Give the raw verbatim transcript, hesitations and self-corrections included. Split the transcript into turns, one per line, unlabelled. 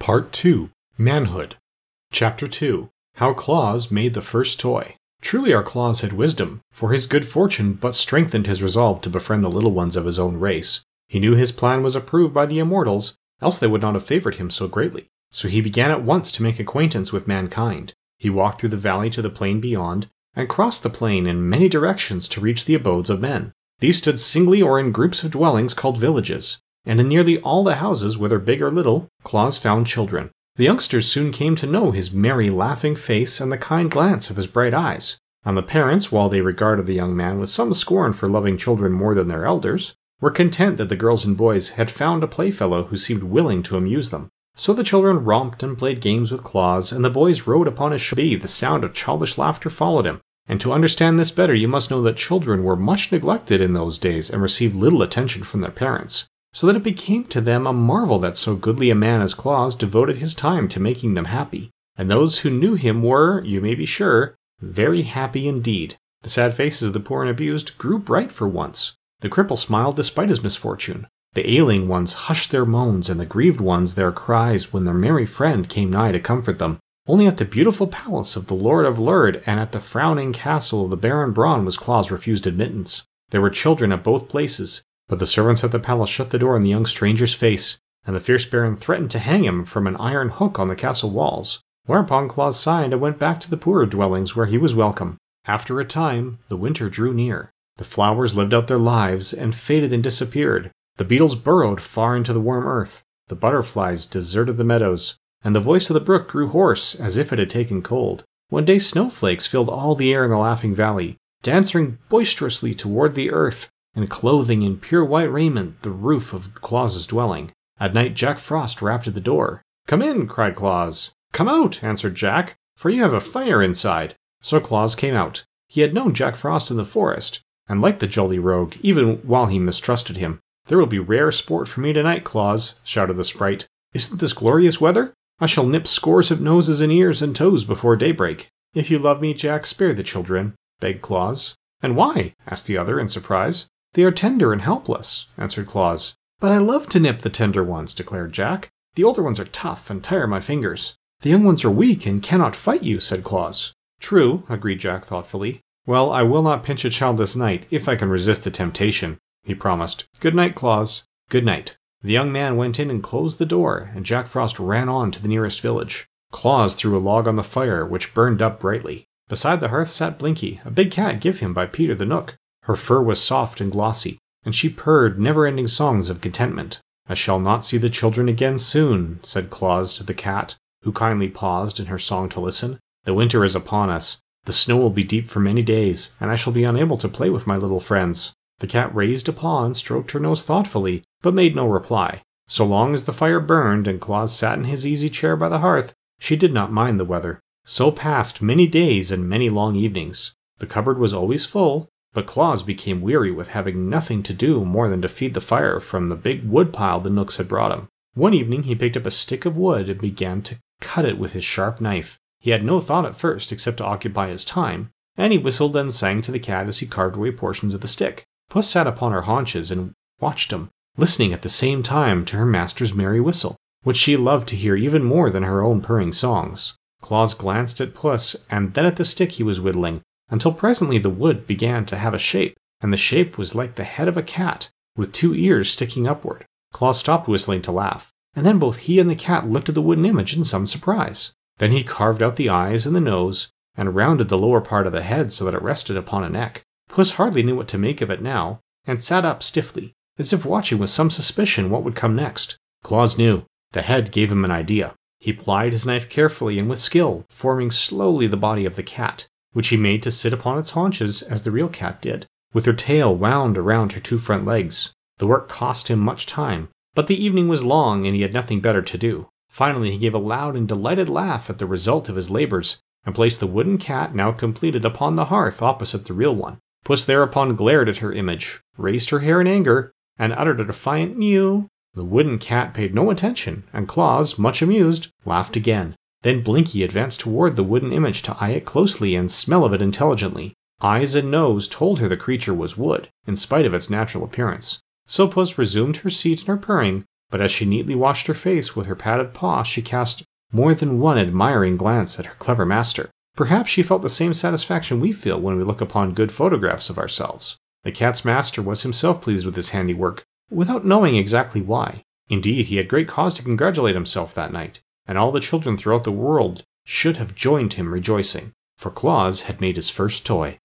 Part two. Manhood. Chapter two. How Claus Made the First Toy. Truly our Claus had wisdom, for his good fortune but strengthened his resolve to befriend the little ones of his own race. He knew his plan was approved by the immortals, else they would not have favored him so greatly. So he began at once to make acquaintance with mankind. He walked through the valley to the plain beyond, and crossed the plain in many directions to reach the abodes of men. These stood singly or in groups of dwellings called villages, and in nearly all the houses, whether big or little, Claus found children. The youngsters soon came to know his merry, laughing face and the kind glance of his bright eyes. And the parents, while they regarded the young man with some scorn for loving children more than their elders, were content that the girls and boys had found a playfellow who seemed willing to amuse them. So the children romped and played games with Claus, and the boys rode upon his shoulder. The sound of childish laughter followed him. And to understand this better, you must know that children were much neglected in those days and received little attention from their parents, so that it became to them a marvel that so goodly a man as Claus devoted his time to making them happy. And those who knew him were, you may be sure, very happy indeed. The sad faces of the poor and abused grew bright for once. The cripple smiled despite his misfortune. The ailing ones hushed their moans, and the grieved ones their cries when their merry friend came nigh to comfort them. Only at the beautiful palace of the Lord of Lurd and at the frowning castle of the Baron Braun was Claus refused admittance. There were children at both places, but the servants at the palace shut the door in the young stranger's face, and the fierce Baron threatened to hang him from an iron hook on the castle walls. Whereupon Claus sighed and went back to the poorer dwellings where he was welcome. After a time, the winter drew near. The flowers lived out their lives and faded and disappeared. The beetles burrowed far into the warm earth. The butterflies deserted the meadows, and the voice of the brook grew hoarse as if it had taken cold. One day snowflakes filled all the air in the Laughing Valley, dancing boisterously toward the earth, and clothing in pure white raiment the roof of Claus's dwelling. At night Jack Frost rapped at the door. "Come in," cried Claus. "Come out," answered Jack, "for you have a fire inside." So Claus came out. He had known Jack Frost in the forest, and liked the jolly rogue, even while he mistrusted him. "There will be rare sport for me tonight, Claus," shouted the sprite. "Isn't this glorious weather? I shall nip scores of noses and ears and toes before daybreak." "If you love me, Jack, spare the children," begged Claus. "And why?" asked the other in surprise. "They are tender and helpless," answered Claus. "But I love to nip the tender ones," declared Jack. "The older ones are tough and tire my fingers." "The young ones are weak and cannot fight you," said Claus. "True," agreed Jack thoughtfully. "Well, I will not pinch a child this night, if I can resist the temptation," he promised. "Good night, Claus." "Good night." The young man went in and closed the door, and Jack Frost ran on to the nearest village. Claus threw a log on the fire, which burned up brightly. Beside the hearth sat Blinky, a big cat given him by Peter the Knook. Her fur was soft and glossy, and she purred never-ending songs of contentment. "I shall not see the children again soon," said Claus to the cat, who kindly paused in her song to listen. "The winter is upon us. The snow will be deep for many days, and I shall be unable to play with my little friends." The cat raised a paw and stroked her nose thoughtfully, but made no reply. So long as the fire burned and Claus sat in his easy chair by the hearth, she did not mind the weather. So passed many days and many long evenings. The cupboard was always full, but Claus became weary with having nothing to do more than to feed the fire from the big wood pile the Knooks had brought him. One evening he picked up a stick of wood and began to cut it with his sharp knife. He had no thought at first except to occupy his time, and he whistled and sang to the cat as he carved away portions of the stick. Puss sat upon her haunches and watched him, listening at the same time to her master's merry whistle, which she loved to hear even more than her own purring songs. Claus glanced at Puss and then at the stick he was whittling, until presently the wood began to have a shape, and the shape was like the head of a cat, with two ears sticking upward. Claus stopped whistling to laugh, and then both he and the cat looked at the wooden image in some surprise. Then he carved out the eyes and the nose, and rounded the lower part of the head so that it rested upon a neck. Puss hardly knew what to make of it now, and sat up stiffly, as if watching with some suspicion what would come next. Claus knew. The head gave him an idea. He plied his knife carefully and with skill, forming slowly the body of the cat, which he made to sit upon its haunches as the real cat did, with her tail wound around her two front legs. The work cost him much time, but the evening was long and he had nothing better to do. Finally he gave a loud and delighted laugh at the result of his labors, and placed the wooden cat, now completed, upon the hearth opposite the real one. Puss thereupon glared at her image, raised her hair in anger, and uttered a defiant mew. The wooden cat paid no attention, and Claus, much amused, laughed again. Then Blinky advanced toward the wooden image to eye it closely and smell of it intelligently. Eyes and nose told her the creature was wood, in spite of its natural appearance. So Puss resumed her seat and her purring, but as she neatly washed her face with her padded paw, she cast more than one admiring glance at her clever master. Perhaps she felt the same satisfaction we feel when we look upon good photographs of ourselves. The cat's master was himself pleased with his handiwork, without knowing exactly why. Indeed, he had great cause to congratulate himself that night, and all the children throughout the world should have joined him rejoicing, for Claus had made his first toy.